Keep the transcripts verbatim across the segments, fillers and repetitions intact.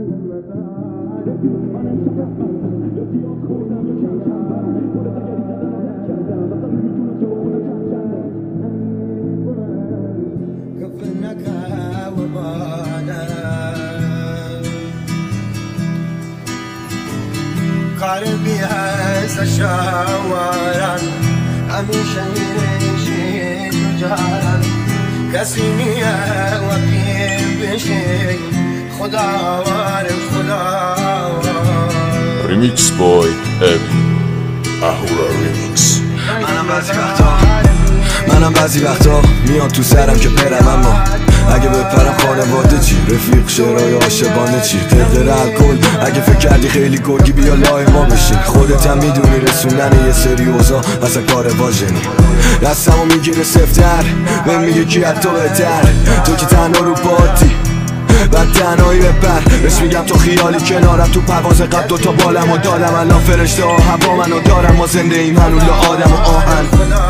قلبي هز شوارا همیشه میشه جهان کسی نیه و پیر بشه خداوار خداوار ریمیکس بای ابی اهورا ریمیکس. منم بعضی وقتا منم بعضی وقتا میاد تو سرم که پرم، اما اگه بپرم خانواده چی؟ رفیق شعرهای عاشقانه چی؟ قرقر الکل اگه فکر کردی خیلی گرگی بیا لای ما بشین. خودت هم میدونی رسوندن یه سری اوضاع اصلا کار واژنی. دستمو میگیره سفتر بهم میگه کی از تو بهتر، تو که تنها رو پاتی بعد تنهایی بپر. بهش میگم تو خیالی کنارم، تو پرواز قد دوتا بالم و دادم الان فرشته ها هوا منو دارم، ما زنده ایم هنوز آدم و آهن.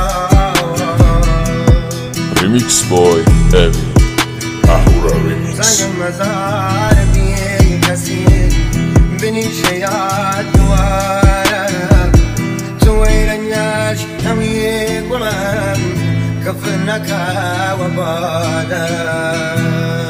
ریمیکس بای ابی اهورا ریمیکس. زنگ مزار بی کسی بنیشه یاد دوارم تو ایرانیاش همیه گلم کفنک و بادم.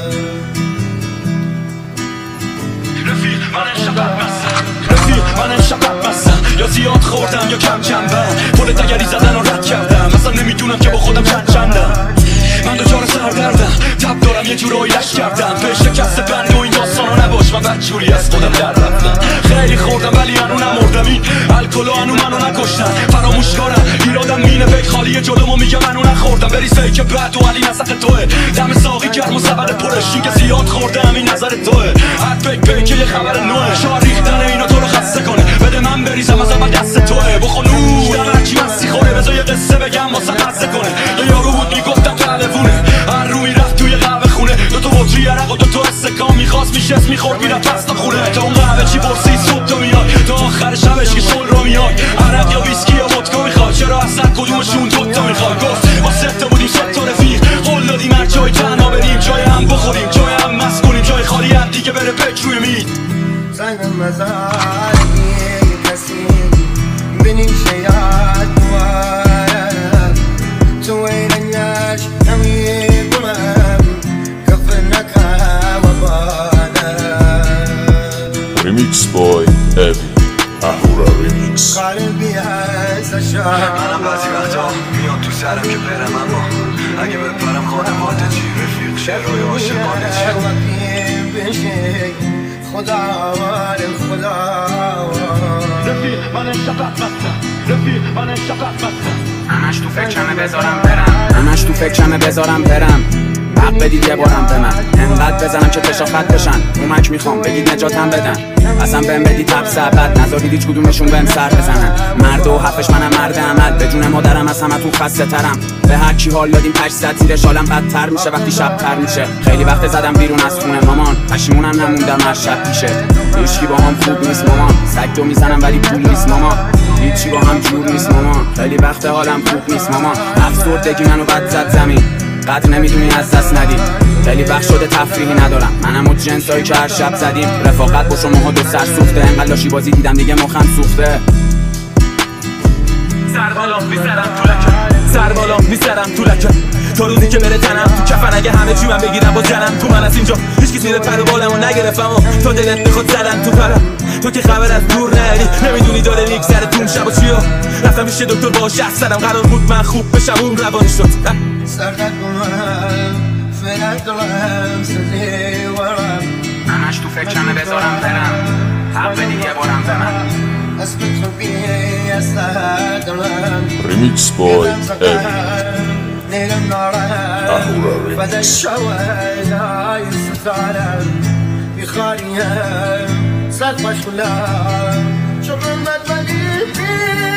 رفیق من شقت بستم رفیق من شقت بستم یا زیاد خوردم یا کم جنبم پل دگری زدن و رد کردم مثلا نمیدونم که با خودم چند چندم. من دوچار سردردم تب دارم یه جورایی لش کردم به شکست بند و این داستانا نباش من بدجوری از خودم در رفتم. خیلی خوردم ولی هنو نمردم، این الکلو هنو منو نکشتن. فراموش کنم ایرادم مینه فکر خالی جلومو میگم منو نخوردم. بریز فیک بد و علی نسق توه دم ساقی گرم و سبر پرش این که زیاد خوردم این نظر توه. حد فیک فیک یه خبر نوه شاید ریختن اینا تو رو خسته کنه. بده من بریزم از اول دست توه بخونو در هرکی مستی خوره بذار یه قصه بگم واسه قصه کنه. یه یارو بود میگفتم پهلوونه هر رو میرفت توی قهوه خونه دو تا بطری عرق و دو تا استکان میخواست میشست میخورد میرفت پس تا خونه تا اون قهوه چی پرسی صبح تو میای تا آخر شبش که شل رو میای عرق یا ویسکی یا ودکا میخواد چرا اصلا کدومشون دوتا میخواد. گفت ما سه تا بودیم سه تا رفیق قول دادیم هر جای تنها بریم جای هم بخوریم جای هم مست کنیم جای خالی هم دیگه بره پک روی مید. زنگ مزار بی کسی بنیشه یاد دوارم تو ایرانیاش همیه گلم کفنک و بادم. ریمیکس بای ابی اهورا ریمیکس. قلبی هست شد منم بعضی وقتا میاد تو سرم که برم، اما اگه بپرم خانواده چی؟ رفیق شعرهای عاشقانه چی؟ و پیر بشه خداوار خداوار. رفیق من شقت بستم رفیق من شقت بستم همش تو فکرمه بذارم برم همش تو فکرمه بذارم برم حق بدید یه بارم به من انقدر بزنم که تشافت بشن اومک میخوام بگید نجاتم بدن اصلا بهم بدید تب سبت نذارید هیچ کدومشون بهم سر بزنن. مرد و حرفش منم مرد عمل به جون مادرم از همه تو خسته ترم. به هر کی حال دادیم پش زد زیرش حالم بدتر میشه وقتی شب تر میشه. خیلی وقت زدم بیرون از خونه مامان پشیمونم نموندم هر شب میشه. هیچکی با هم خوب نیست مامان سگ دو میزنم ولی پول نیست مامان هیچی با هم جور نیست مامان. خیلی وقت حالم خوب نیست مامان افسردگی منو بد زد زمین قدر نمیدونی از دست ندی. خیلی وقت شده تفریحی ندارم منم و جنسایی که هر شب زدیم رفاقت با شماها دو سر سوخته انقدر لاشی بازی دیدم دیگه مخم سوخته. سر بالا میسرم تو لکه سر بالا میسرم تو لکه تا روزی که بره تنم تو کفن اگه همه چی من بگیرم با جنم. تو من از اینجا هیچکی زیر پر و بالمو نگرفتم و تو دلت بخواد زدن تو پرم. تو که خبر از دور نری نمیدونی داره میگذره توم شب و چیا رفتم پیش دکتر با شخص زدم قرار بود من خوب بشم اون روانی شد. سرقت کنم فرق دلم سلی ورم همش تو فکرمه بذارم برم حق بدید یه بارم به من اسم تو بیه از سر دلم. ریمیکس بای ابی نگم نارم اهورا فدای ریمیکس. شوالای ستارم بیخاریم صد مشغولم چون من بدبلی